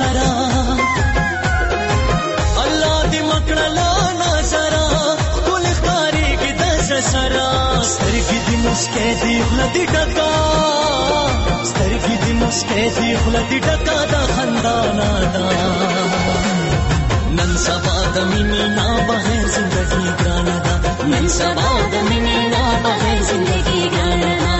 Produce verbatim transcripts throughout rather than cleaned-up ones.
سرا الله دې مکړلا نظر ټول ښکاری کې د سرا سترګې دې مسکې دې خلدي ډکا سترګې دې مسکې دې خلدي ډکا د خندانا دا نن سبا د مینې نا بغیر زندگی ګرانه ده نن سبا د مینې نا بغیر زندگی ګرانه ده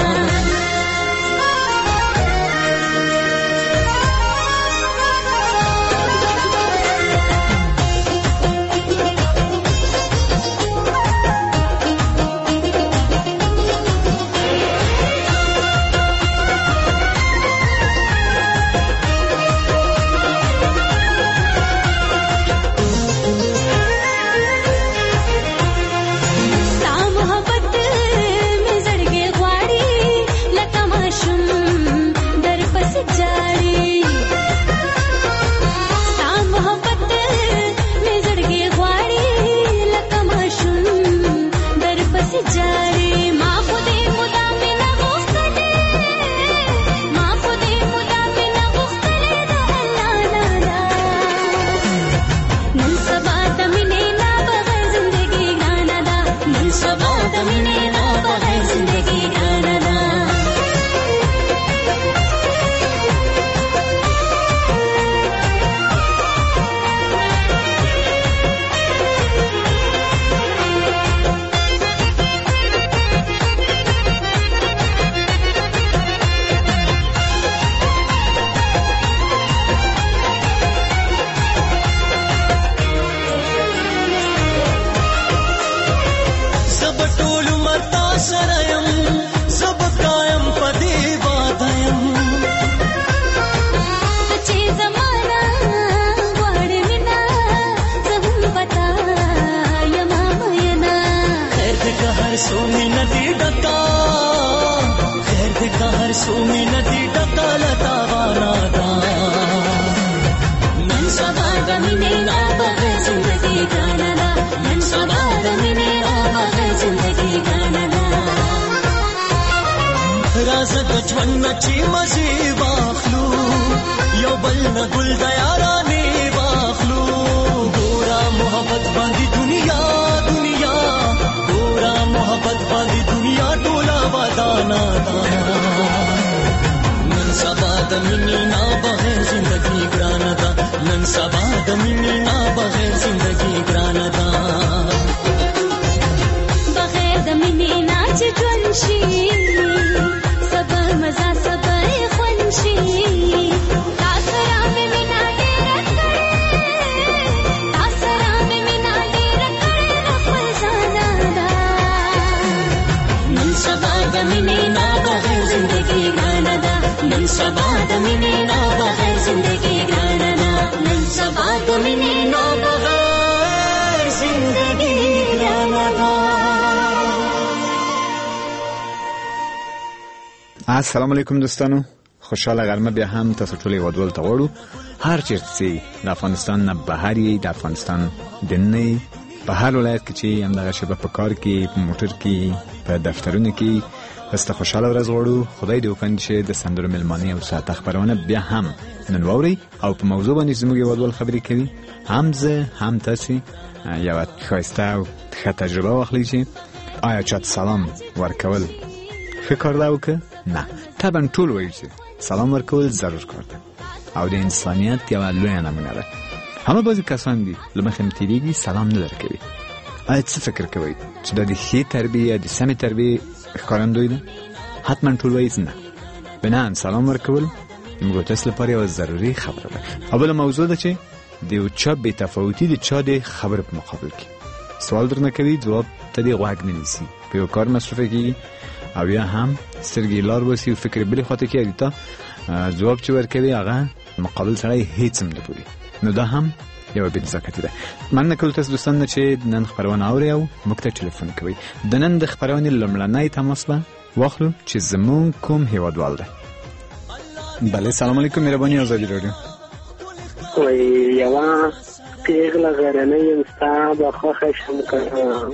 السلام علیکم دوستانو، خوشحاله غرمه بیا هم تاسو ټول ودول ته وړو. هر چیرته چې د افغانستان نه بهر یې، د افغانستان دننه په هر ولایت کې چې هم دغه شبه په کار کې، په موټر کې، په دفترونو کې بس خوشحاله ورځ غواړو. خدای دې وکړي چې د سندرو ملمانې او ساعت خبرونه بیا هم نن واورئ او په موضوع باندې زموږ ودول خبرې کوي. هم زه هم تاسو یو ښایسته او ښه تجربه واخلئ چې آیا چاته سلام ورکول ښه کار ده او که نه. طبعا ټول وایي چې سلام ورکول ضرور کار ده او د انسانیت یوه لویه نمونه ده. همه بعضې کسان دي له مخې مې تېرېږي سلام نه درکوي. آیا څه فکر کوئ چې دا د ښې تربیې یا د سمې تربیې ښکارندوی ده؟ حتما ټول وایي نه. بناً سلام ورکول زموږ تاسو لپاره یوه ضروري خبره ده. او بله موضوع ده چې د یو چا بې تفاوتي د چا د خبرې په مقابل کې سوال درنه کوي، ځواب ته دې غوږ نه نیسي، په یو کار مصروفه کېږي او یا هم سترګې لار وسی او فکر بلې خواته کېږي، ته ځواب چې ورکوي هغه مقابل سړی هیڅ هم نه پوهېږي. نو دا هم یوه بې نزاکتي ده. مننه کوو تاسو دوستان چې نن خپرونه اورئ او موږ ته ټلیفون کوئ. د نن د خپرونې لومړنی تماس به واخلو چې زموږ کوم هیوادوال ده. بله، سلام علیکم، مهرباني آزادي راډیو. وای یوه پیغله غرنۍ یم ستا به خوښه شم کنه،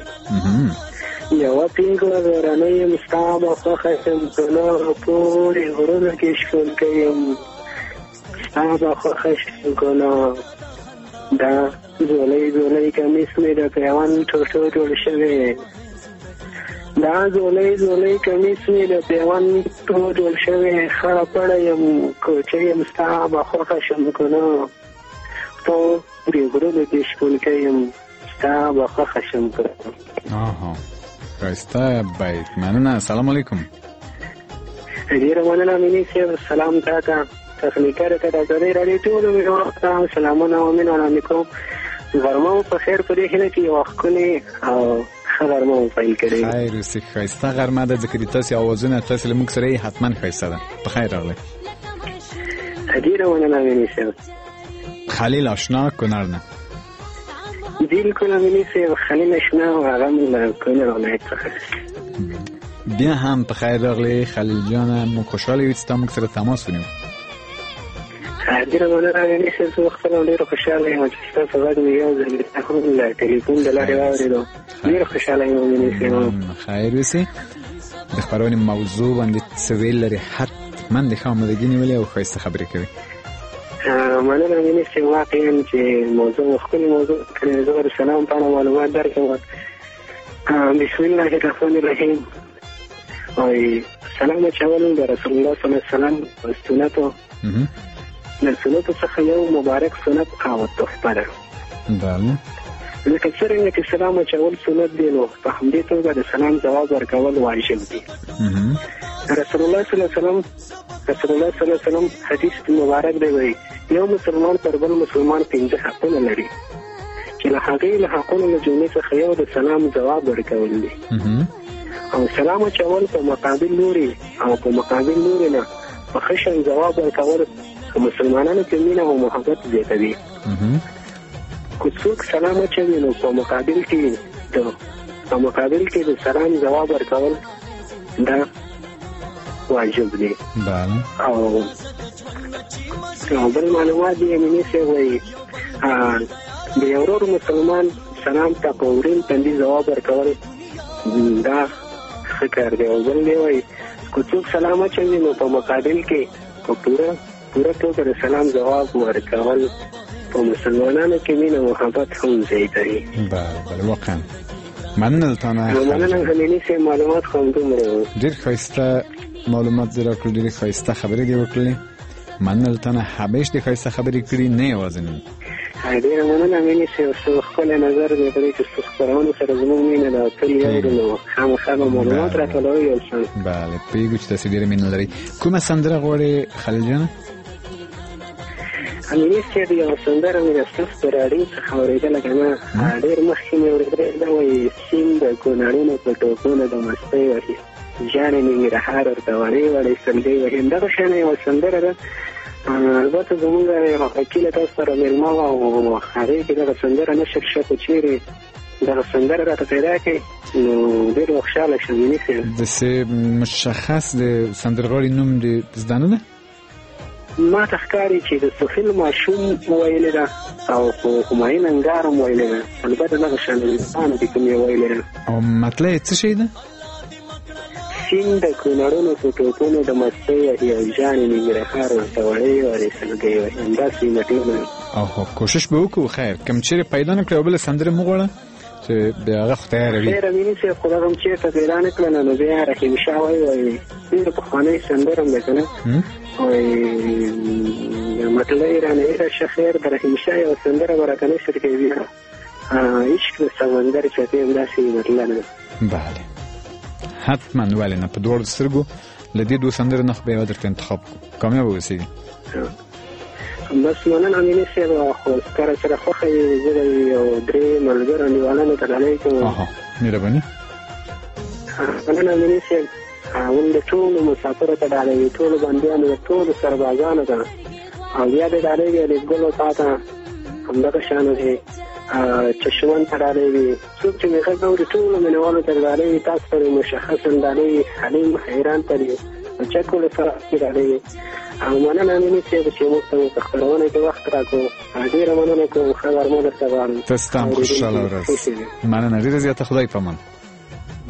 یوه پیغله غرنۍ یم ستا به خوښه شم کنه، پورې غرونه کې شکونکی یم ستا به خوښه شم کنه دا زولی زولی کمیس مې د پیوند ټوټو جوړ شوی دا زولی زولی کمیس مې د پیوند ټوټو جوړ شوی خړه پړه یم کوچه یم ستا به خوښه شم کنه تو د غرونو کې شپونکی یم ستا به خوښه شم کنه. آها ښایسته بیت مننه. سلام علیکم. ډېره مننه مینې صاحب. سلام تا ته تخنیکر ته د ازادۍ راډیو ټولو مینوالو ته سلامونه او مینه وړاندې کوم. غرمه مو په خیر. په دې هیله چې یوه ښکلې او ښه غرمه مو پیل کړې. خیر اوسې. ښایسته غرمه ده ځکه د تاسې اوازونه تاسې له موږ سره یې حتما ښایسته ده. په خیر راغلی. ډېره مننه مینې صاحب. خلیل آشنا کونړ نه. بالکل مینې صاحب خلیل آشنا او هغه مې له کونړ ولایت څخه. بیا هم په خیر راغلی خلیل جانه. موږ خوشحاله یو چې تا موږ سره تماس ونیو. ډېره مننه مینې صاحب. زه خپله ډېره خوشحاله یم چې ستاسو غږ مې یو ځل هم له ټلیفون د لارې واورېدو. ډېره خوشحاله یم مینې صاحب. خیر اوسې. د خپرونې موضوع باندې څه ویل لري حتما د ښه آمادګي نیولې او ښایسته خبرې کوي. مننه مینې صاحب. واقعا چې موضوع ښکلې موضوع کړې. زه د سلام په اړه معلومات درکړم. بسم الله الرحمن الرحیم. وایي سلام اچول د رسول الله صلی الله علیه وسلم په سنتو د سنتو څخه یو مبارک سنت او تحفه ده. بله. لکه څرنګه چې سلام اچول سنت دی نو په همدې توګه د سلام ځواب ورکول واجب دي. رسول الله صلی الله علیه وسلم رسول الله صلی الله علیه وسلم حدیث مبارک دی وایي یو مسلمان پر بل مسلمان پنځه حقونه لري چې له هغې له حقونو له جملې څخه یو د سلام ځواب ورکول دي. او سلام اچول په مقابل لوري او په مقابل لوري نه په ښه شان ځواب ورکول په مسلمانانو کې مینه او محبت زیاتوي. که څوک سلام اچوي نو په مقابل کې د په مقابل کې د سلام ځواب ورکول دا واجب دی. او او بل معلومات دی مینې صاحب وایي د یو ورور مسلمان سلام ته په ورین تندي ځواب ورکول دا ښه کار دی. او بل دی وایي که څوک سلام اچوي نو په مقابل کې په پوره پوره توګه د سلام ځواب ورکول په مسلمانانو کې مینه او محبت هم زیاتوي. بله واقعا. مننه له تا نه. مننه مینې صاحب. معلومات خو همدومره. ډېر ښایسته معلومات دې راکړل. ډېرې ښایسته خبرې دې وکړلې. مننه له تا نه. همیش دې ښایسته خبرې کړي نه یوازې نن. ډېره مننه مینې صاحب. څه ښکلی نظر دی په دې چې ستاسو خپرونو سره زموږ مینه ده تل یو نو خامخا به معلومات راټولوئ یو څه. بله پوهېږو چې تاسې ډېره مینه لرئ. کومه سندره غواړې خلیل جانه؟ مینې صاحب یوه سندره مې د ستاسو په راډیو څخه اورېدله که نه ډېر مخکې مې اورېدلې. دا وایي سیند د کونړونو په ټوپونو د مستۍ وهي جانې ننګرهار ورته وړې وړې سلګۍ وهي. همدغه شانې یوه سندره ده. البته زمونږ یوه وکیله تاسو سره مېلمه وه او هغې کې دغه سندره نشر شه که چېرې دغه سندره راته پیدا کړې نو ډېر خوشحاله شم مینې صاحب. داسې مشخص د سندرغاړي نوم دې زده نه ده؟ ما ته ښکاري چې د سهیل ماشوم ویلې ده او همایون انګار هم ویلې ده. البته دغه شان انسانو کې کوم یې ویلې ده. او مطلع یې څه شی ده؟ سیند د کونړونو په ټوپونو د مستۍ وهي او جانې ننګرهار ورته وړې وړې سلګۍ وهي. همداسې مطلب. اوهو کوشش به وکړو. خیر کوم چېرې پیدا نه کړې او بله سندره مو غواړه چې بیا هغه خو تیاره وي. خیره مینې صاحب خو دغه هم چېرته پیدا نه کړله نو بیا رحیم شاه وایي وایي ډېره پخوانۍ سندره هم ده که نه وایي مطلع یې رانه هېره شه خیر د رحیم شاه یوه سندره به راته نشر کوي بیا عشق د سمندر چپې همداسې مطلع ده. بله حتما ولې نه په دواړو سترګو له دې دوه سندرو نه خو به یوه درته انتخاب کړو کامیابه اوسېږي. بس مننه مینې صاحب. خو ستا سره خوښه وي زه د یو درې ملګرو انډیوالانو ته ډالۍ کوم. اها مهرباني. مننه مینې صاحب. اول د ټولو مسافرو ته ډالۍ وي ټولو بندیانو د ټولو سربازانو ته او بیا د ډالۍ وي لېږدلو تا ته همدغه شانو دی چشمن ته ډالۍ وي څوک چې مې غږ اوري ټولو مینهوالو ته ډالۍ وي. تاسو ته مشخصا ډالۍ وي حلیم حیران ته دي چکو سره ډالۍ وي. او مننه مینې صاحب چې موږ ته په خپرونه کې وخت راکړو. ډېره مننه کوم. ښه غرمه درته غواړم. تاسو ته هم خوشحاله ورځ. مننه ډېره زیاته. خدای پامان.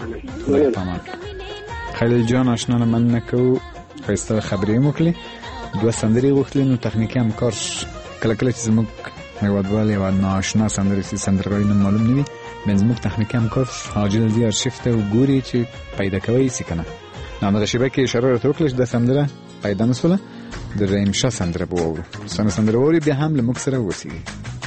خدای پامان. خلیل جان آشنا نه مننه کوو. ښایسته خبرې یې وکړې. دوه سندري غوښتلې، نو تخنیکي همکار کله کله چې زموږ هیوادوال یو ناشنا سندري سي سندرغاړي نه معلوم نه وي، بیا زموږ تخنیکي همکار حاجل دی ارشیف ته وګوري چې پیدا کوي سي کنه. نو هغه شیبه کې اشاره راته وکړه چې د سندره پیدا نسوله، د رحیم شاه سندره به واورو. سندره سندره واوري بیا هم له موږ سره اوسېږي.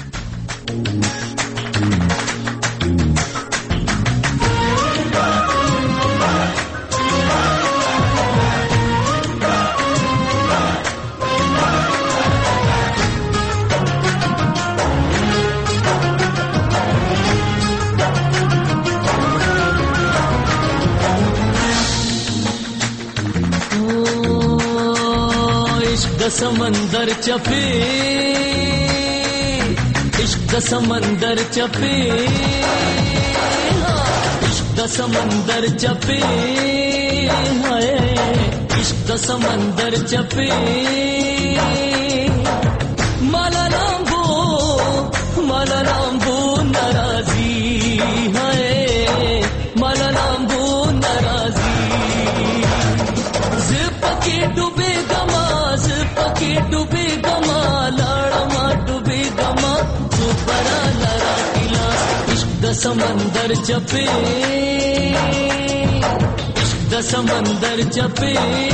समंदर चपे इश्क समंदर चपे इश्क समंदर चपे हाय इश्क समंदर चपे माला रामबो माला रामबो नाराजी हाय माला रामबो नाराजी जिप के डूबे गमा पके डूबे गमा लाड़मा डूबे गमा सुपरा लड़ा गिलास इश्क समंदर चपे इश्क समंदर चपे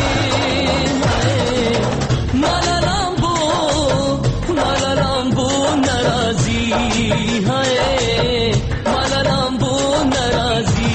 माला रामबो माला रामबो नाराजी हाय माला रामबो नाराजी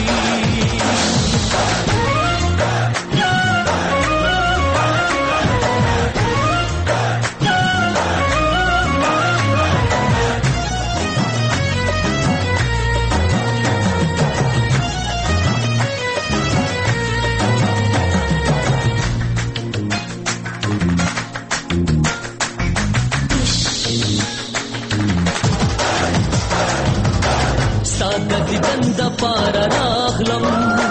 गंदा पारा राखलम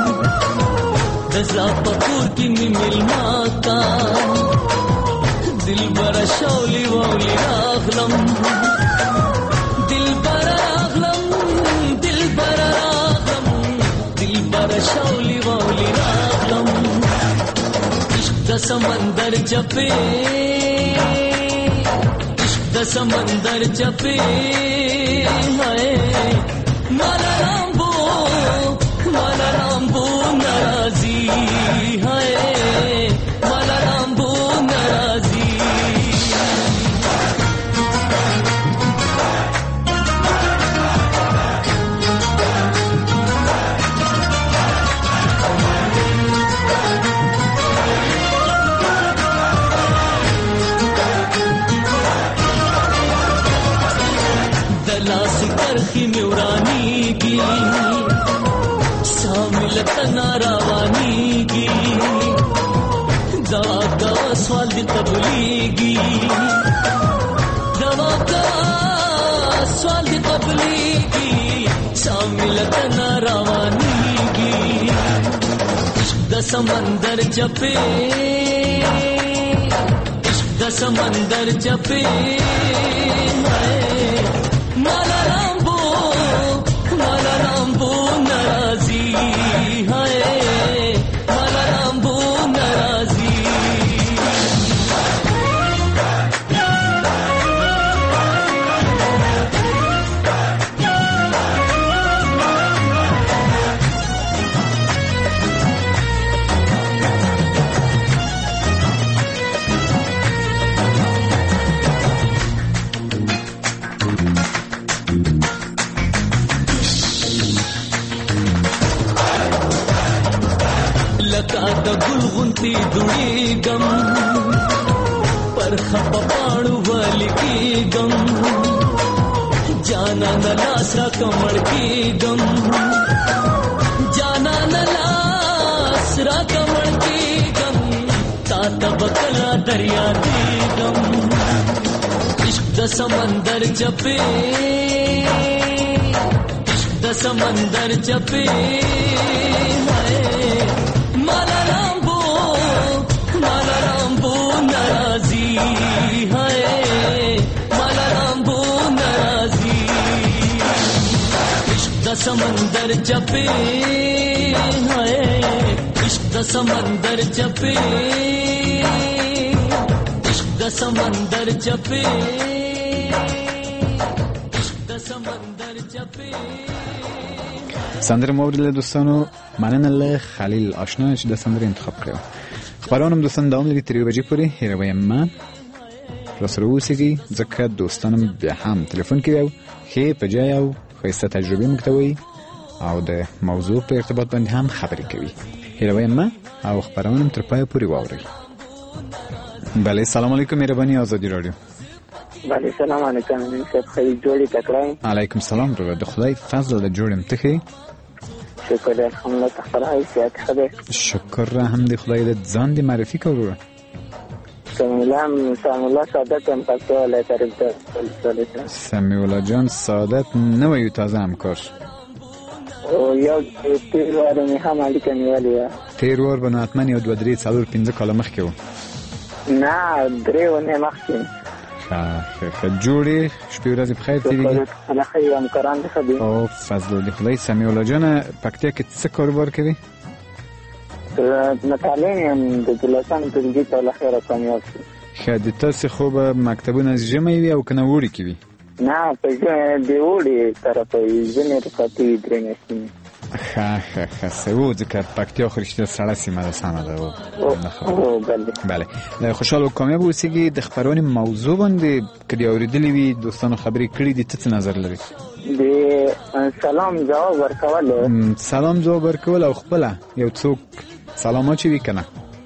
दजा पकूर की मिलमा का दिल बरा शौली वौली राखलम दिल बरा राखलम दिल बरा राखलम दिल बरा शौली वौली राखलम इश्क समंदर चपे इश्क समंदर चपे हाय माला रामबो माला रामबो नाराजी हाय माला रामबो नाराजी दलास करखी म्यूरानी की शामिल तनारावानी की दवा दवा स्वाल तबलीगी दवा दवा स्वाल तबलीगी शामिल तनारावानी की इश्क समंदर चपे इश्क समंदर चपे माला रामबो माला रामबो नाराजी हाय माला रामबो नाराजी लका द गुलगुंती दुड़ी गम पर खपा पाड़ू वाली की गम जाना न लासरा कमर की गम जाना न लासरा कमर की गम ताता बकला दरिया की गम इश्क समंदर चपे इश्क समंदर चपे माला रामबो माला रामबो नाराजी हाय माला रामबो नाराजी इश्क समंदर चपे हाय इश्क समंदर चपे इश्क د سمندر چپے د سمندر چپے. سندره موریدل دوستانو، مننه له خلیل آشنا چې د سندره انتخاب کړو. خبرانم دوستان دوام لري تر یو بجې پورې. هیروي ما راسره اوسېږي ځکه دوستانم بیا هم تلیفون کوي او ښې په جای او ښایسته تجربې موږ ته وایي او د موضوع په ارتباط باندې هم خبرې کوي. هیروي ما او خبرانم تر پای پورې واورئ. بله، سلام علیکم. مهرباني آزادي رادیو. بله، سلام علیکم. صاحب خیلی جوړی تکړه. علیکم سلام. د خدای فضل د جوړم ته. شکر الحمدلله. تخبرای سیات خبر. شکر هم د خدای د ځان دی معرفي کوو. سمیلام سمیلا سعادت هم پکې ولای طرف ته. سمیلا جان سعادت نو یو تازه همکار. او یو تیر واره می هم اړیکه نیولې. تیر وار به حتما یو دوه درې څلور پنځه کاله مخکې و. نه درې ونه مخکې. ښه جوړې شپې ورځې په خیر تېرېږي. الله خیر همکاران دې ښه دي. او فضل د خدای. سمیلا جانه پکتیا کې څه کاروبار کوي؟ مطالعه یم د دلسان ټولګي ته الله خیر کامیاب شي. ښه د تاسې خو به مکتبونه ژمی وي او که نه اوړي کې وي؟ نه په د اوړي طرفه وي، ځینې رخصتي وي درې میاشتې. ښه ښه ښه څه و ځکه پکتیا خو رښتیا سړه سیمه ده. سمه ده. او بله بله خوشحال او کامیاب اوسېږي. د خبرونې موضوع باندې که دې اورېدلې وي دوستانو خبرې کړي دي، ته څه نظر لري؟ د سلام جواب ورکول. سلام جواب ورکول او خپله یو څوک سلام اچوي که نه؟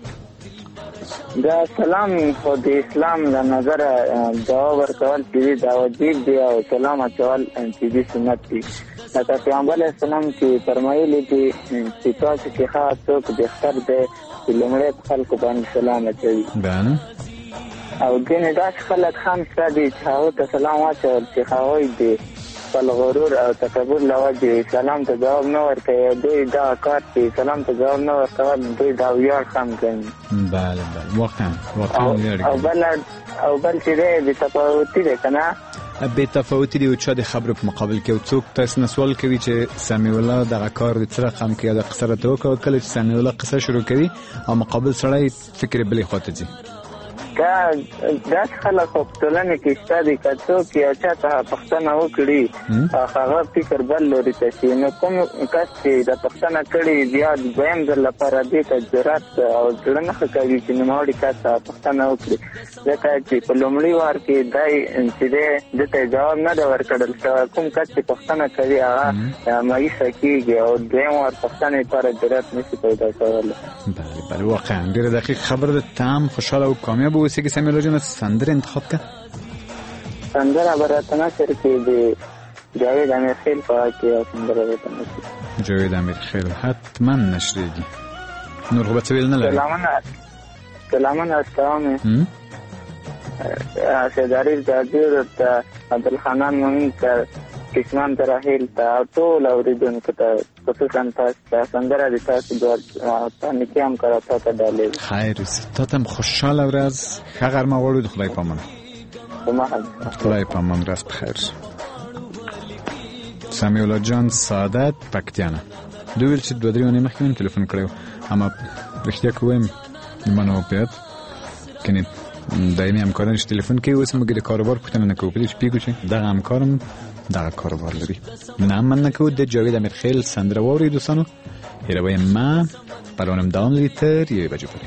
دا سلام خو د اسلام له نظره جواب ورکول چې دا واجب دی او سلام اچول چې د سنت دی. لکه پیغمبر علیه السلام چې فرمایلي دي چې تاسو کې خاص څوک بهتر دی چې لومړی په خلکو باندې سلام اچوي. بله او ځینې داسې خلک هم شته دي چې هغو ته سلام واچول چې هغوی د خپل غرور او تکبر له وجې سلام ته جواب نه ورکوي. دوی دا کار چې سلام ته جواب نه ورکول دوی دا ویاړ هم کوي. بله بله واقعا واقعا ویاړ. او بل او بل چې دی بېتفاوتي دی که نه؟ بېتفاوتي دی. او چا د خبرو په مقابل کې یو څوک تاسو نه سوال کوي چې سمیع الله دغه کار د څه رقم کوي، د قصه راته وکړه. کله چې سمیع الله قصه شروع کوي او مقابل سړی فکر بلې خوا ته ځي. دا داسې خلک خو په ټولنې کې شته دي که څوک یو چا ته پوښتنه وکړي هغه فکر بل لوري ته شي. نو کوم کس چې د پوښتنه کړي بیا د دویم ځل لپاره دې ته جرأت او زړه نه ښه کوي چې نوموړي کس ته پوښتنه وکړي، ځکه چې په لومړي وار کې دی چې دی دې ته جواب نه دی ورکړل شوی. کوم کس چې پوښتنه کوي هغه مایوسه کېږي او دویم وار پوښتنې لپاره جرأت نه شي پیدا کولی. بله بله واقعا ډېره دقیق خبره ده. ته هم خوشحاله او کامیاب اوسېږي. سمیع الله جان سندره انتخاب که؟ سندره به راته نشر کې د جاوید امیرخیل په هغه کې یو سندره راته نشر. جاوید امیرخیل حتما نشریږي. نور خو به څه ویل نه لري؟ سلامونه عرض کوم سید عریف جاګیر ته، عبدالحنان مومن ته، کشمان ته، راحیل ته او ټول اورېدونکو ته، خصوصا تاسو ته سندره د تاسو دوه نیکي هم کړه تا ته ډالۍ. خیر اوسې. تا ته هم خوشحاله ورځ، ښه غرمه غواړو. د خدای په امان. خدای په امان. ورځ په خیر. سمیع الله جان سعادت پکتیانه دوی ویل چې دوه درې ونې مخکې مې تلیفون کړی و، اما رښتیا که ووایم زما واقعیت کنې دایمي همکاران چې تلیفون کوي اوس موږ د کاروبار پوښتنه نه کوو، په دې چې پوهېږو چې دغه همکارم دغه کاروبار لري. نه من نه کوو. د جاوید امیرخیل سندره واورئ دوستانو. هیروی ما برنامه دوام لري تر یوې بجې پورې.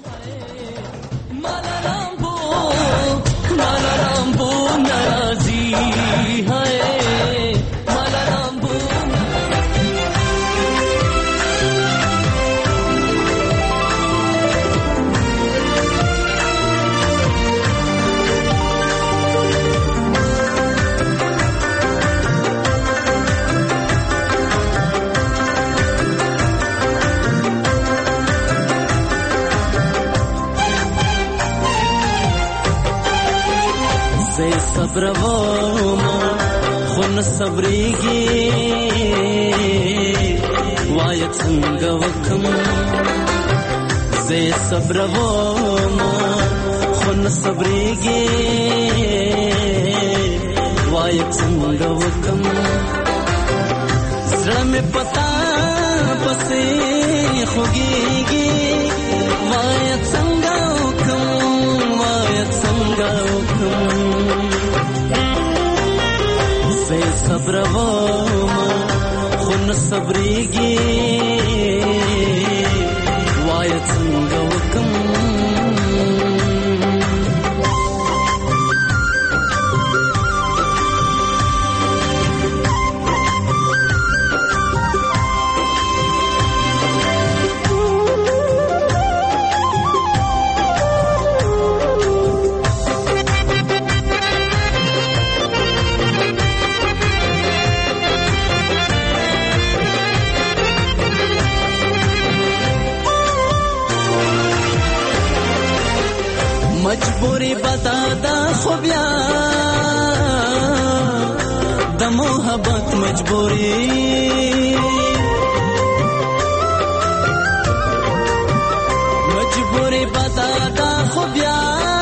صبر وما خون صبرېږي وایه څنګه وکم زه صبر وما خون صبرېږي وایه څنګه وکم زړه مې پتا پسې خوږېږي وایه څنګه وکم وایه څنګه زه صبروم خو نه صبرېږي وایه څنګه وکم مجبوری بدادا خو بیا د محبت مجبوری مجبوری بدادا خو بیا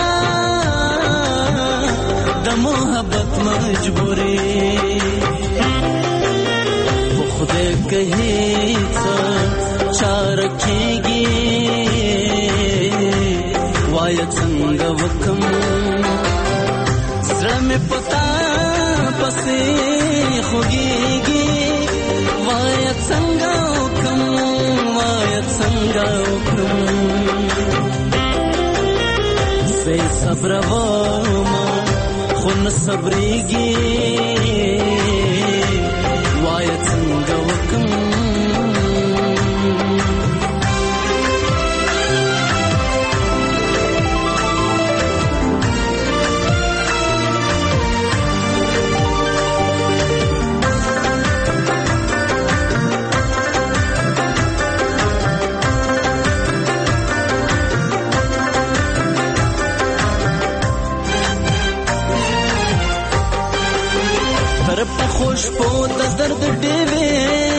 د محبت مجبوری خو خدای کهی څه چار کېږي وایه څنګه وکم زړه مې پتا پسې خوږېږي وایه څنګه وکم وایه څنګه وکم زه صبروم خو نه صبرېږي وایه څنګه وکم خوشبو د درد ډېوې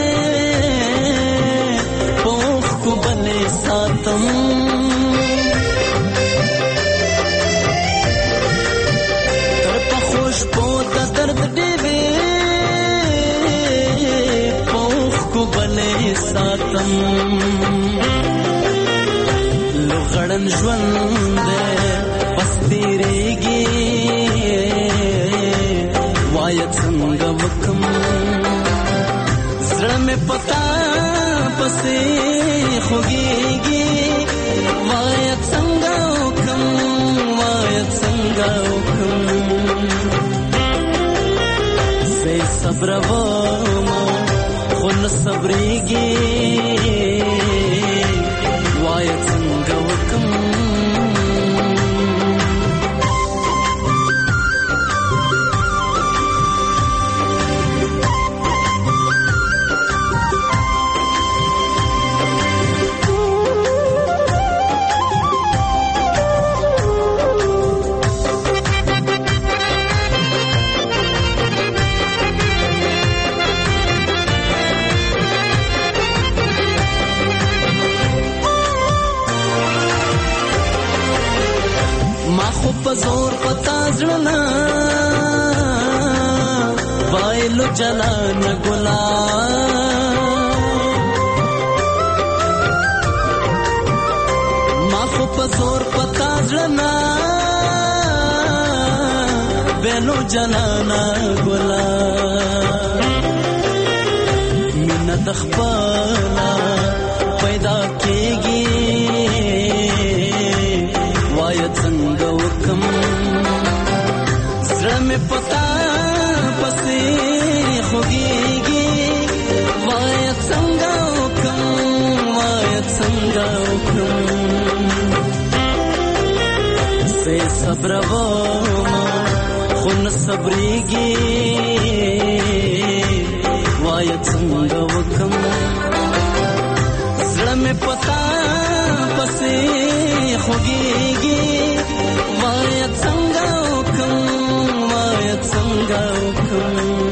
پوخ کو بلې ساتم تر په خوشبو د درد ډېوې پوخ کو بلې ساتم لغړن ژوند بس تیریږي وایه څنګه وکم زړه مې پتا پسې خوږېږي وایه څنګه وکم وایه څنګه وکم زه صبروم خو نه صبرېږي وایه څنګه وکم زور پتا زړه وایلو جلان ګلا ما خو په زور پتا زړه وایلو جلان ګلا مینه د خپل پیدا کېږي وایه څنګه وکم زړه مې پتا پسې خوږېږي وایه څنګه وکم وایه څنګه وکم زه صبروم خو نه صبرېږي وایه څنګه وکم زړه مې پتا پسې خوږېږي وایه څنګه وکم وایه څنګه وکم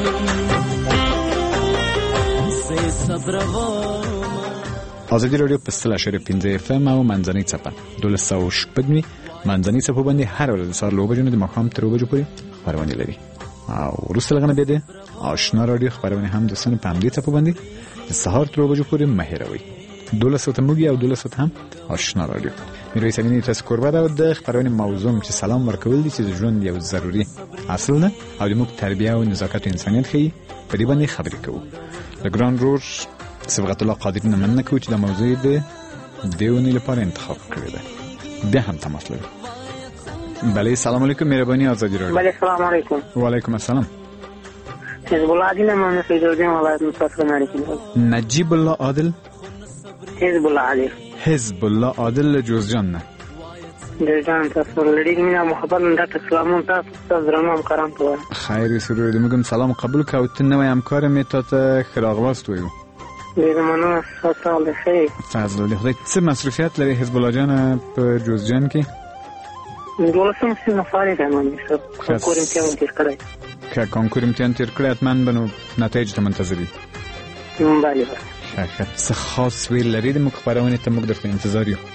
زه صبروم ازادي رادیو په سل اشاریه پنځه اف ام او منځنۍ څپه دولس سوه شپږ منځنۍ څپو باندې هر ورځ د سهار له اوه بجو نه د ماښام تر اوه بجو پورې خپرونې لري او وروسته له هغه نه بیا د آشنا رادیو خپرونې هم دوستانو په همدې څپو باندې د سهار تر اوه بجو پورې مه هېروئ. دولس ساعته موږ او دولس ساعته هم آشنا رادیو. میرویس امینی تاسو کوربه ده د خبرونه موضوع چې سلام ورکول دي چې د ژوند یو ضروري اصل ده او د موږ تربیه او نزاکت او انسانیت ښيي. په دې باندې خبرې کوو. د ګران رور صبغت الله قادری نه مننه کوو چې د موضوع د دیونی لپاره انتخاب کړی ده. بیا هم تماس لرو. بله سلام علیکم مهربانی آزادی رادیو. بله سلام علیکم. و علیکم السلام. حزب الله عادل من جوزجان ولایت متفق نریکی. نجیب الله عادل. حزب الله عادل. حزب الله عادل جوزجان نه. جوزجان تاسو لري مینا محبت نن تاسو سلام تاسو درنو همکاران ته. خیر سرور دې موږ سلام قبول کوو. ته نوې همکار مې ته خراغواست ویو. دې مننه تاسو له خیر. فضل الله خدای څه مصرفیات لري حزب الله جان په جوزجان کې؟ دولسم سنه فارغ یم چې کور امتحان تیر کړی. که کانکور امتحان تیر کړی حتما بنو نتایج ته منتظرې. بله ښه څه خاص ویل لري د موږ خبرونه ته موږ درته انتظار یو.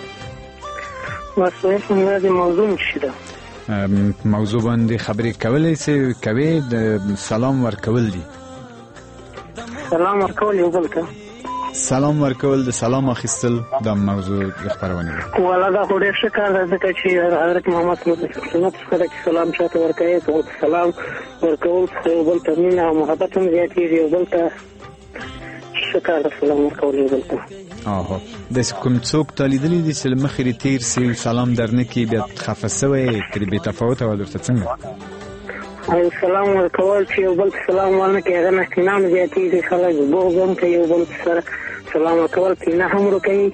واسه څنګه د موضوع شیده موضوع باندې خبرې کولای سي کوي د سلام ورکول دي. سلام ورکول یو بل ته سلام ورکول د سلام اخیستل د موضوع د خبرونه ده. ولا دا خو ډېر ښه کار دی ځکه چې حضرت محمد صلی الله علیه وسلم څخه چې سلام چاته ورکوي ته سلام ورکول یو بل ته مینه او محبت هم زیاتېږي. یو بل ته ښه کار دی سلام ورکول یو بل ته. آها داسې کوم څوک تا لیدلی دي چې له مخې دې تېر سي سلام درنه کړي بیا خفه سوی ترې بې تفاوته وه درته څنګه؟ او سلام ورکول چې یو بل سلام ورنه کړي هغه نه کینه هم زیاتېږي. خلک بغض هم کوي یو بل سره سلام ورکول کینه هم ورکوي.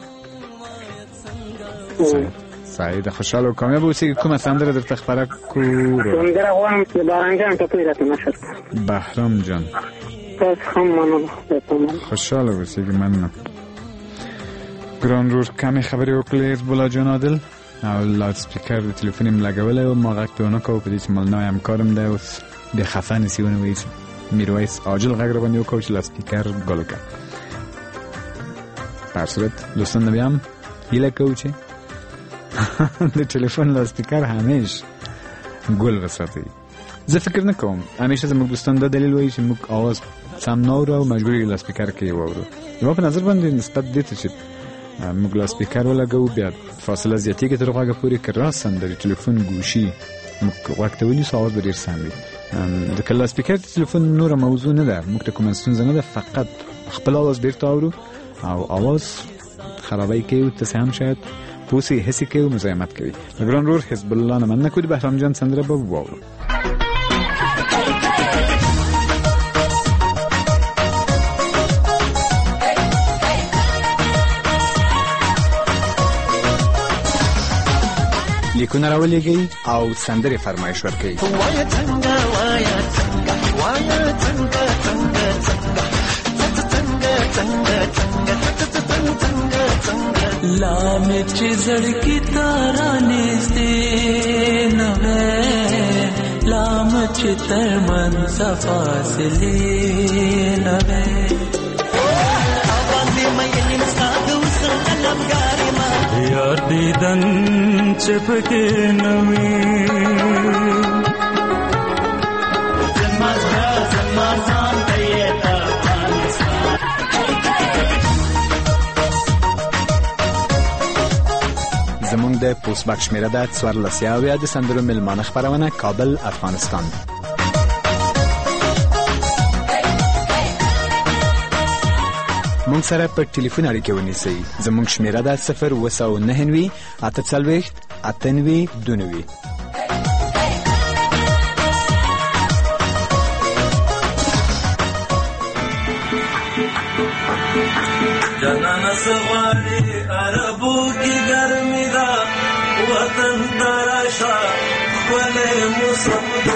صحیح ده. خوشحاله او کامیاب اوسئ. کومه سندره درته خپره کړو؟ سندره غواړم چې باران جان ټپۍ راته نشر کړه. بهرام جان تاسو هم مننه. خوشحاله اوسئ. مننه. ګران رور کمې خبرې وکړې حزب الله جان عادل او لاود سپیکر د تلیفون یې لګولی و ما غږ پرې ونه کوو په دې چې مال نوی همکارم دی اوس بیا خفه نسي ونه وایي میرویس عاجل غږ راباندې وکړو چې لاود سپیکر ګل کړه. په هر صورت دوستان بیا هم هیله کوو چې د تلیفون لاود سپیکر همیش ګل وساتئ. زه فکر نه کوم همیشه زموږ دوستان دا دلیل وایي چې موږ اواز سم نه اورو او مجبور یو لاود سپیکر کې واورو. زما په نظر باندې نسبت دې ته چې موږ لاود سپیکر ولګوو بیا فاصله زیاتېږي تر غوږه پورې که راساً د تلیفون ګوشي موږ غوږ ته ونیسو اواز به ډېر سم وي. د لاود سپیکر د تلیفون نوره موضوع نه ده. موږ ته کومه ستونزه نه ده. فقط خپل اواز بیرته اورو او اواز خرابی کوي. تاسې هم شاید پوه سئ هڅې کوي او مزاحمت کوي. د ګران رور حزب الله نه مننه کوو. د بهرام جان سندره به واورو. لیکونه راولېږئ او سندرې فرمایش ورکوئ. لا میں چزڑ کی تارانے سے نوے لام چتر من صفا سے لے نوے یار دیدن چپکے نوی زمونږ د پوسټ باکس شمیره ده څوارلس یاویا د سندرو میلمانه خپرونه کابل افغانستان. مونږ سره په ټلیفون اړیکه ونیسئ. زمونږ شمیره ده صفر اوه سوه نهه نوي اته څلوېښت اته نوي دوه نوي. جنان سواری عربو کی گرمی دا وطن تراشا خلے موسم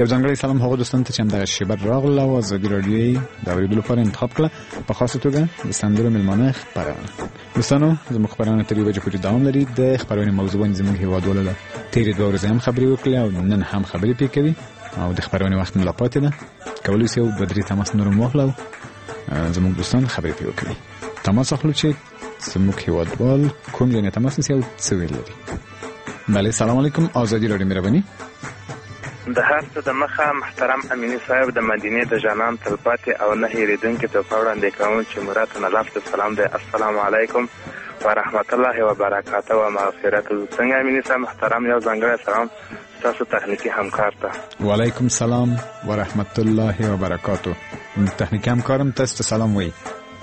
یو ځانګړی سلام هغو دوستانو ته چې همدغه شیبه راغله او ازادي راډیو د اورېدلو لپاره انتخاب کړه، په خاصه توګه د سندرو مېلمانه خپرونه. دوستانو زموږ خپرونه تر یوې بجې پورې دوام لري. د خپرونې موضوع باندې زموږ هېوادوالو له تېرې دوه ورځې هم خبرې وکړې او نن هم خبرې پرې کوي او د خپرونې وخت مو لا پاتې ده. کولی شئ یو دوه درې تماس نور هم واخلو او زموږ دوستان خبرې پرې وکړي. تماس اخلو چې زموږ هېوادوال کوم ځای نه تماس نیسي او څه ویل لري. بله، سلام علیکم. آزادي راډیو مهرباني. د هر څه د مخه محترم امینی صاحب د مدینې د جانان تلپاتې او نه هېرېدونکي تحفه وړاندې کوم چې مراد نه لفظ سلام دی. السلام علیکم ورحمت الله وبرکاته و مغفرته. څنګه امینی صاحب محترم، یو ځانګړی سلام تاسو تخنیکي همکار ته. وعلیکم سلام ورحمت الله وبرکاته. تخنیکي همکارم تاسو ته سلام وایي.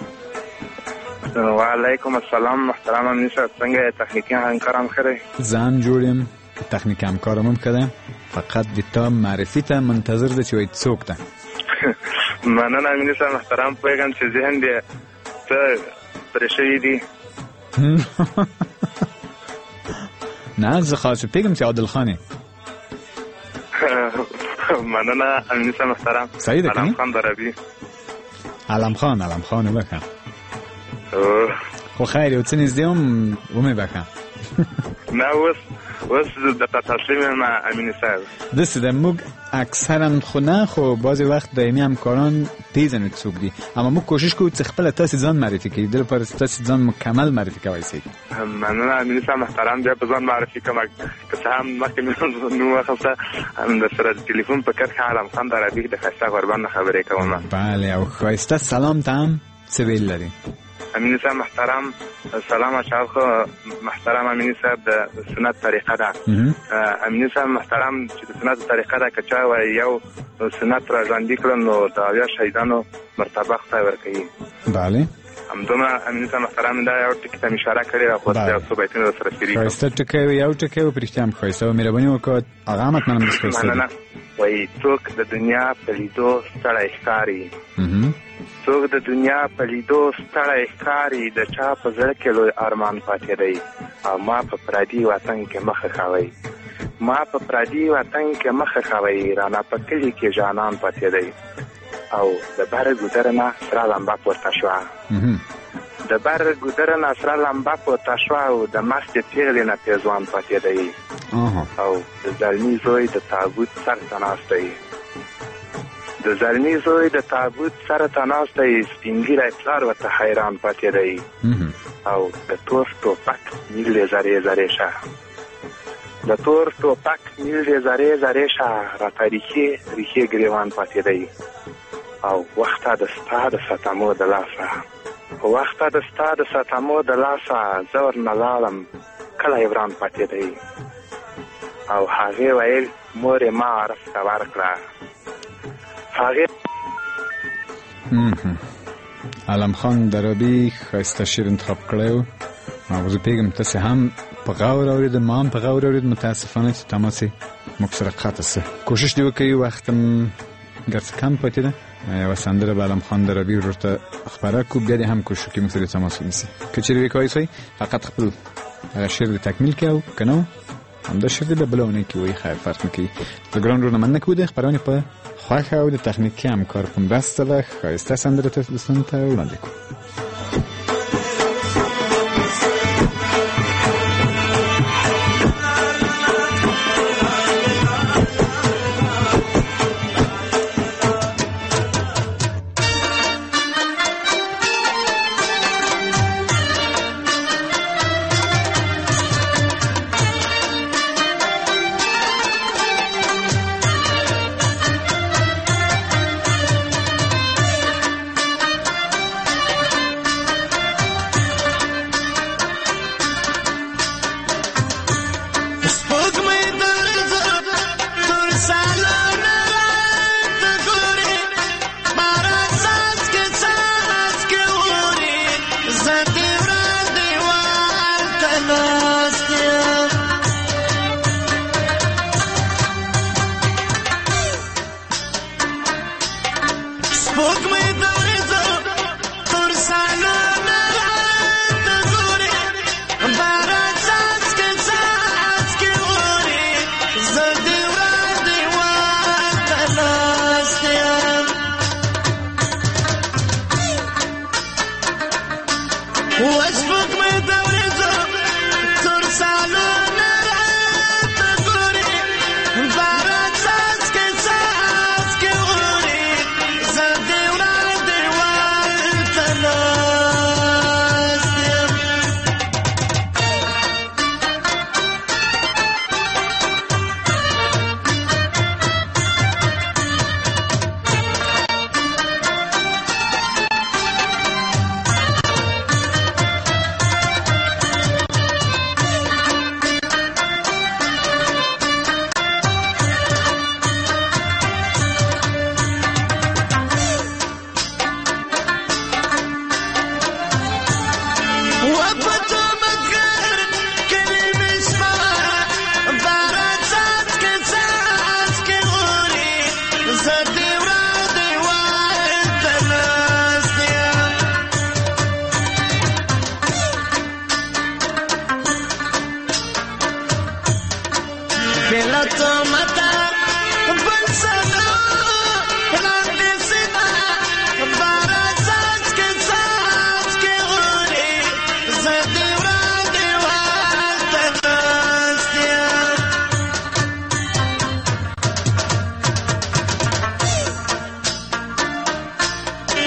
وعلیکم السلام محترم امینی صاحب، څنګه تخنیکي همکارم خیره؟ ځان جوړ یم، تخنیکي همکارم هم ښه ده، فقط د تا معرفي ته منتظر ده چې وایي څوک ده. مننه امینی صاحب محترم، پوهېږم چې ذهن دې څه پرې شوي دي. نه زه خاص پوهېږم چې عادل خان یې. مننه امینی صاحب محترم. صحیح ده که علم خان دربي. علم خان علم خان وبخه. خو خیر یو څه نږدې هم ومې بخه. نه اوس اوس د تسلیم ما امینی صاحب دست ده. موږ اکثرا خو نه، خو بعضی وقت دایمي همکاران پیژنو څوک دي، اما موږ کوشش کوو چې خپله تاسې ځان معرفي کړي، د لپاره تاسې ځان مکمل معرفي کوی سئ. مننه امینی صاحب محترم، بیا په ځان معرفي کوم که څه هم مخکې مې نوم واخیسته، درسره د تلیفون په کرښه علم خان دربي د ښایسته غوربند نه خبرې کوم. بله، او ښایسته سلام ته هم څه ویل لري؟ امینی صاحب محترم سلام اشعار محترم امینی صاحب د سنت طریقه ده. امینی صاحب محترم چې د سنت طریقه ده که چا وایي یو سنت را ژوندي کړل نو د اویا شهیدانو مرتبه خدای ورکوي. بله همدومره امینی صاحب محترم دا یو ټکي ته مې اشاره کړې ده، خو یو څو بیتونه درسره شریک کړم. ښایسته ټکی و، یو ټکی و، په رښتیا هم ښایسته و. مهرباني وکړه هغه هم حتما همداسې ښایسته دي. مننه. وایي څوک د دنیا په لیدو ستړی ښکاري، څوک د دنیا په لیدو ستړی ښکاري، د چا په زړه کې لوی ارمان پاتې دی او ما په پردي وطن کې مخه ښوئ، ما په پردي وطن کې مخه ښوئ، رانه په کلي کې جانان پاتې دی او د بر ګودره نه سره لمبه پورته شوه، د بر ګودره نه سره لمبه پورته شوه او د مستې پېغلې نه پیزوان پاتې دی او د زلمي زوی د تابوت سر ته ناست دی، د زلمي زوی د تابوت سره ته ناست دی، سپین ږیری پلار ورته حیران پاتې دی او د تور ټوپک نیل یې زرې زرې شه، د تور ټوپک نیل یې زرې زرې شه، راته ریښې ریښې ګریوان پاتې دی او وخته د ستا د ستمو د لاسه، وخته د ستا د ستمو د لاسه، زه ورنه لاړم کلی وران پاتې دی او هغې ویل مور یې ما عرف ته ورکړه. هغې علم خان دربي ښایسته شعر انتخاب کړی و او زه پوهېږم تاسې هم په غور اورېد، ما هم په غور اورېد. متاسفانه چې تماس یې موږ سره قطع څه. کوشش دې وکړئ، وخت هم ګر څه کم پاتې ده. یوه سندره به علم خان دربي ورور ته خپره کړو، بیا دې هم کوشش وکړي موږ سره تماس ونیسي. که چېرې ویې کولی شئ فقط خپل هغه شعر دې تکمیل کړي او که نه همدا شعر دې به بله اونۍ کې وایي، خیر فرق نه کوي. د ګران ورور نه مننه کوو د خپرونې په خوښه او د تخنیکي همکار په مرسته به ښایسته سندره تاسو دوستانو ته وړاندې کړو.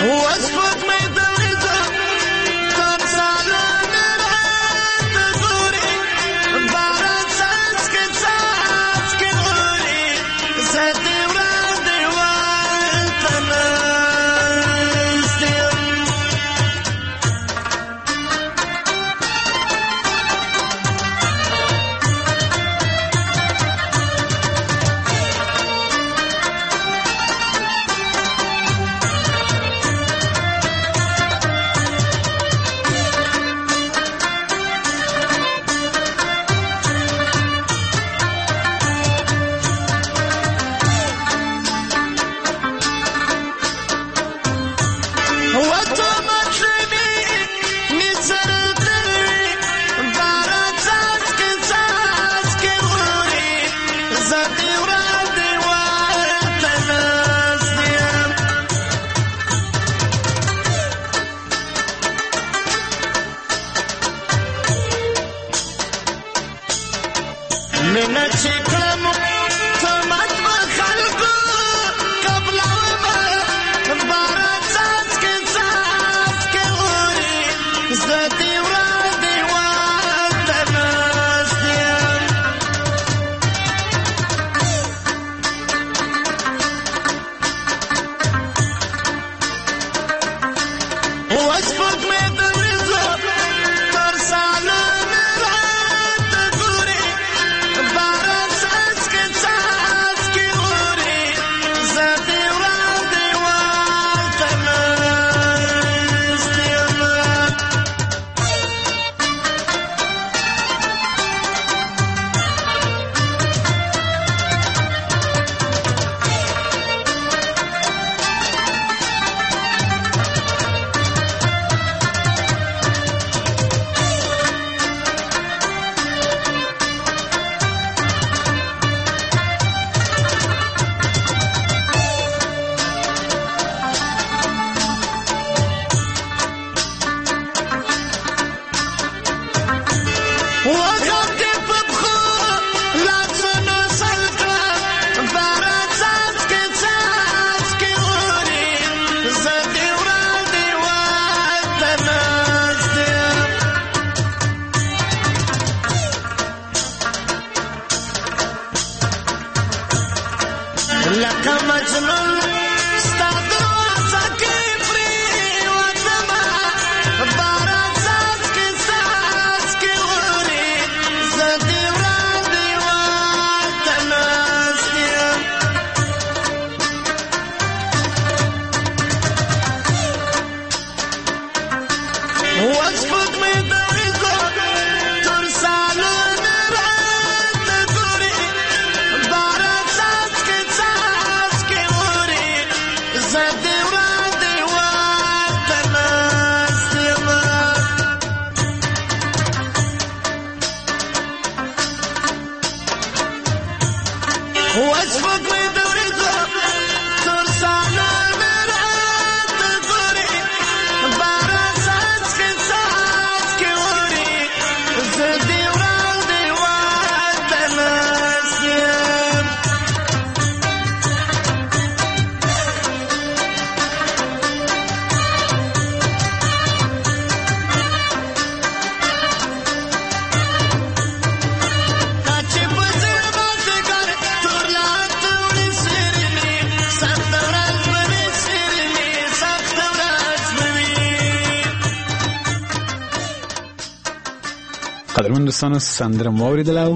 قدرمن دوستانو سندره مو اوریدله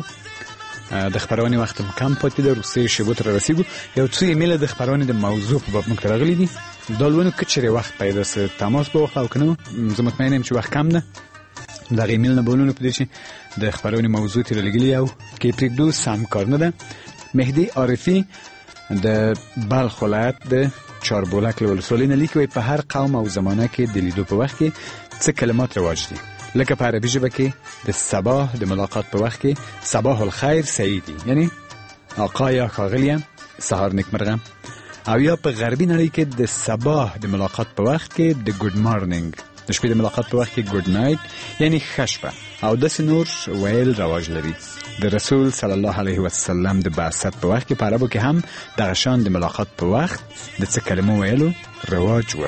د خبرونې وخت کم پاتې ده روسي شیبو تر رسیدو یو څو ایمیل د خبرونې د موضوع په باب موږ ته راغلي دي دالونو کچري وخت پیدا سه تماس به وخت او کنه زه مطمئن یم چې وخت کم ده دا ایمیل نه بولونو په دې چې د خبرونې موضوع تر لګلی او کې پریدو سم کار نه ده مهدی عارفی د بلخ ولایت د چاربولک ولسوالۍ نه لیکي په هر قوم او زمانه کې د لیدو په وخت کې څه کلمات رواج دي لکه په عربي ژبه کې د صباح د ملاقات په وخت کې صباح الخير سعیدی یعنی آقا یا ښاغلی سهار نیکمرغه او یا په غربي نړۍ کې د صباح د ملاقات په وخت کې د ګډ مارنینګ د شپې د ملاقات په وخت کې ګډ نایټ یعنی ښه شپه او داسې نور ویل رواج لري د رسول صلی الله علیه وسلم د بعثت په وخت کې په عربو کې هم دغه شان د ملاقات په وخت د څه کلمو ویلو رواج و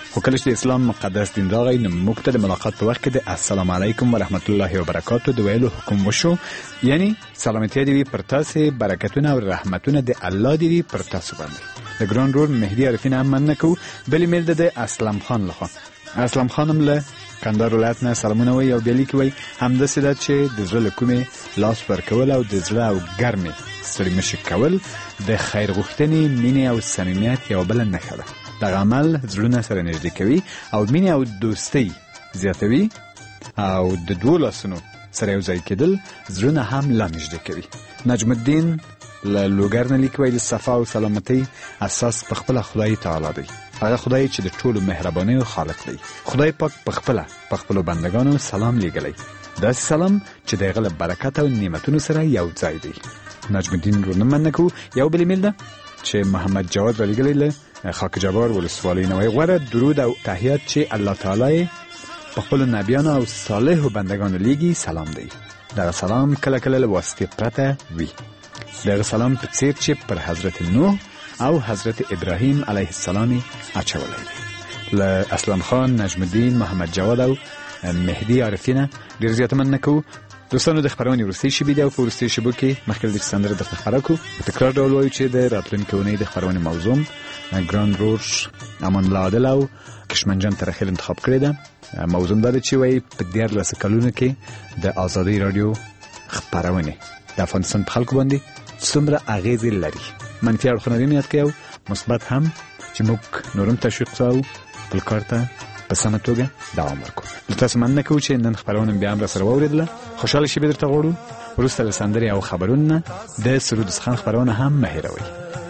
خو کله چې د اسلام مقدس دین راغی نو موږ ته د ملاقات په وخت کې د السلام علیکم ورحمت الله وبرکاتو د ویلو حکم وشو، یعنی سلامتی دی پر تاسو، برکتونه او رحمتونه د الله دی پر تاسو باندې. د ګران رور مهدی عارفین هم من نکو بلی میل د اسلام خان لخوا. اسلام خانم له کندهار ولایت نه سلامونه وي او بیلی کوي هم د سیدات چې د زړه کومه لاس پر کول او د زړه او ګرمي سړي مشي کول د خیر غوښتنې، مینې او صمیمیت یو بل نه خبره. د عمل زړونه سره نږدې کوي او مینې او دوستي زیاتوي او د دوه لاسونو سره یو ځای کېدل زړونه هم لا نږدې کوي. نجم الدین له لوګر نه لیکوي د صفا او سلامتی اساس په خپل خدای تعالی دی. هغه خدای چې د ټولو مهرباني او خالق دی. خدای پاک په خپل په خپل بندگانو سلام لېږلی. دا سلام چې د غل برکت او نعمتونو سره یو ځای دی. نجم الدین رو نمن نکو یو بلی میل ده چې محمد جواد را لګلی له خاک جبار ولسوالۍ نه وایي غوره درود او تحیات چې الله تعالی په خپل نبیانو او صالحو بندگانو لیږي سلام دی. دغه سلام کله کله له واسطې پرته وي. دغه سلام په څیر چې پر حضرت نوح او حضرت ابراهیم علیه السلام اچولی دی. له اسلام خان، نجم الدین، محمد جواد او مهدی عارفین ډیر زیات من نکو. دوستانو د خبرونې وروستۍ شیبې دی او په وروستۍ شیبو کې مخکې د سندره د خبرو کو په تکرار ډول وایو چې د راتلونکي اونۍ د خبرونې موضوع ګران رور امان الله عادل او کشمنجان ترخیل انتخاب کړی ده. موضوع دا چې وایي په دیارلس کلونو کې د آزادۍ رادیو خبرونه د افغانستان په خلکو باندې څومره اغیزې لري. منفي اړخونه دې یاد کړئ او مثبت هم چې موږ نورم تشویق کوو خپل کار ته په سمه توګه دوام ورکړو. له تاسو مننه کوو چې نن خبرونه بیا هم را سره واورېدله. خوشحاله شېبې درته غواړو. وروسته له سندرې او خبرونو نه د سرود خان خبرونه هم مه هېروئ.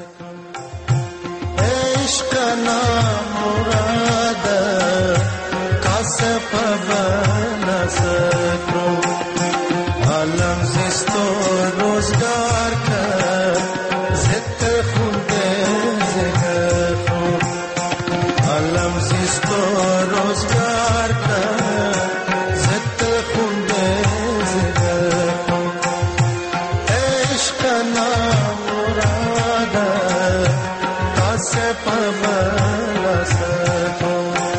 عشق نامراد کاسب بنسکرو عالم زیستو روزگار کر زت خونده زگر خون عالم زیستو روزگار کر زت خونده زگر خون عشق نامراد کاسب بنسکرو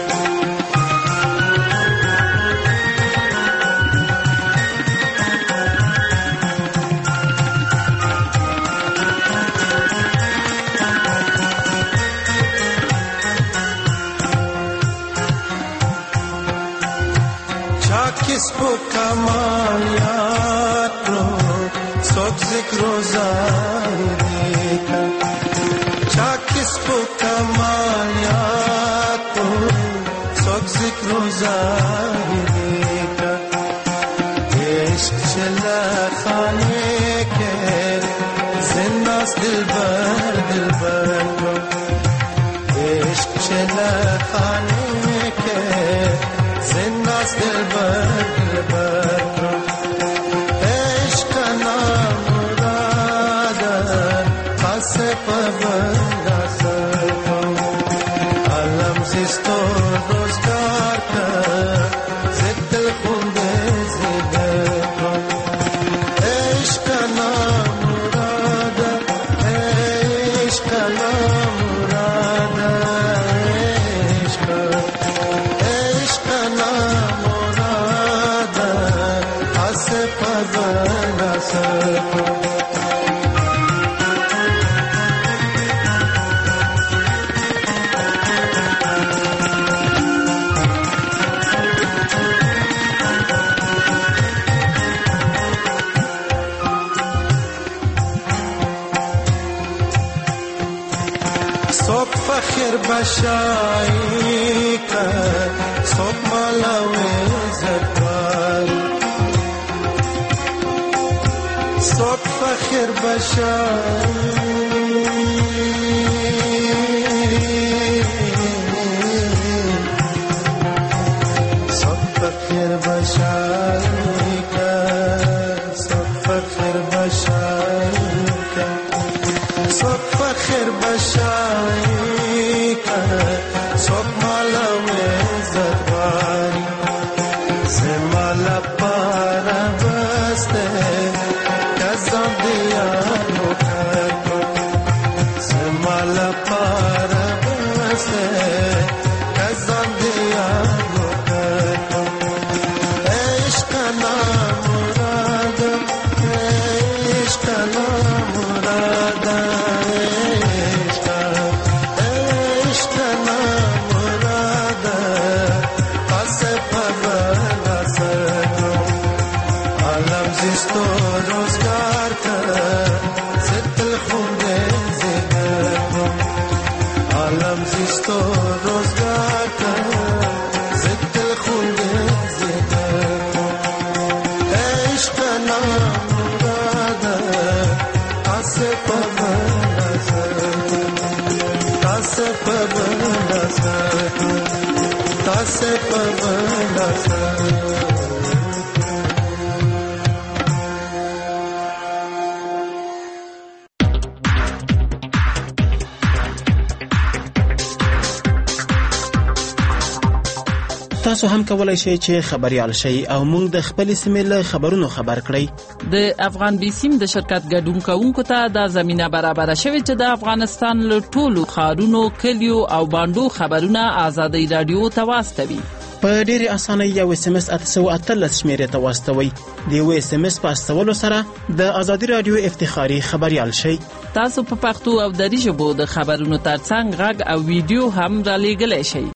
किसको कमालियात रो सब जिक्रो ज़ाहिरी का चा किसको कमालियात रो सब जिक्रो ज़ाहिरी का इश्क चला खाने के जिन्नास दिलबर दिलबर रो इश्क चला खाने के जिन्नास दिलबर दिलबर रो इश्क नामुराद खासे पबंदा सको अलम जिस्तो रोजगार का जिद्दल खुंदे जिगर रो इश्क नामुराद इश्क नामुराद इश्क इश्क नामुराद खासे पबंदा सको صوب فخر بشایی که صوب مالوی زدوال صوب فخر بشایی صوب فخر بشایی که صوب فخر بشایی که صوب فخر بشایی که صوب مالا وزدواری زمالا پارا بسته کزم دیانو کرکو زمالا پارا بسته کزم روزگار کا ضد خون زیادہ عشق نام مراد آسے پبنا آسے پبنا آسے پبنا تاسو هم کولای شئ چې خبريال شئ او موږ د خپل سیمې له خبرونو خبر کړئ. د افغان بي سیم د شرکت ګډون کوونکو ته د زمينه برابر شوې چې د افغانستان له ټولو خارونو، کلیو او باندو خبرونه آزادۍ رادیو ته واستوي. په ډېرې اسانۍ یو اس ام اس اته سوه اتلس شمیرې ته واستوئ. د یو اس ام اس په استولو سره د ازادي رادیو افتخاري خبريال شئ. تاسو په پښتو او دری ژبو د خبرونو ترڅنګ غږ او ویډیو هم را لېږلی شئ.